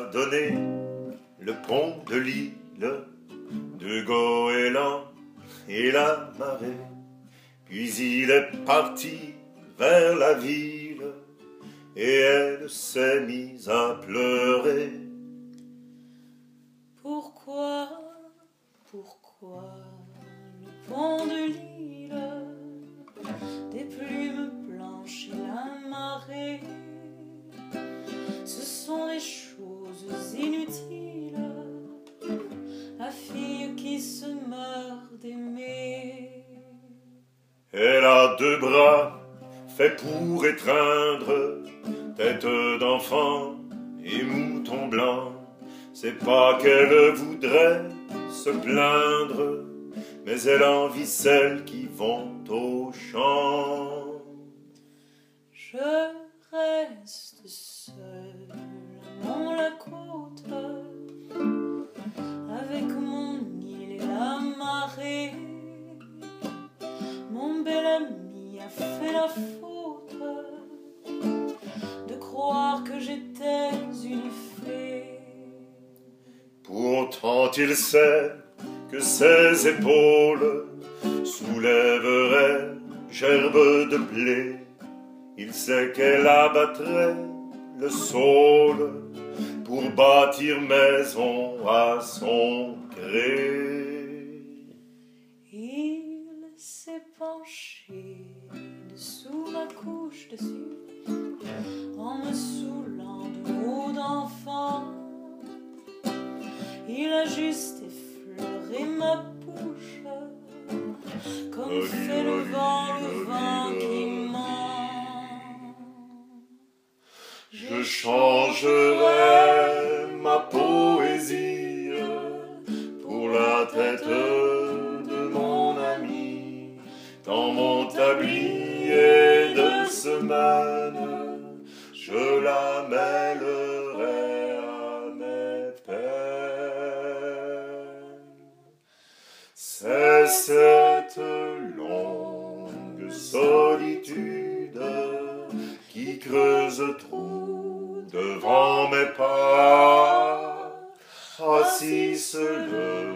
donné le pont de l'île de goéland et la marée. Puis il est parti vers la ville et elle s'est mise à pleurer. Pourquoi le pont de l'île, des plumes blanches et la marée, ce sont des choses inutiles, la fille qui se meurt d'aimer. Elle a deux bras faits pour étreindre, tête d'enfant et mouton blanc. C'est pas qu'elle voudrait se plaindre, mais elle envie celles qui vont au champ. Je reste seule dans la côte, avec mon île et la marée. Mon bel ami a fait la faute de croire que j'étais une fée. Pourtant il sait que ses épaules soulèveraient gerbe de blé. Il sait qu'elle abattrait le saule pour bâtir maison à son gré. Il s'est penché dessous ma couche dessus en me saoulant de mots d'enfant. Il a juste effleuré ma bouche comme fait le vent qui ment. Je changerai ma poésie pour la tête de mon ami. Dans mon tablier de semaine, je la mêlerai à mes peines. C'est cette longue solitude qui creuse trou devant mes pas, assis seul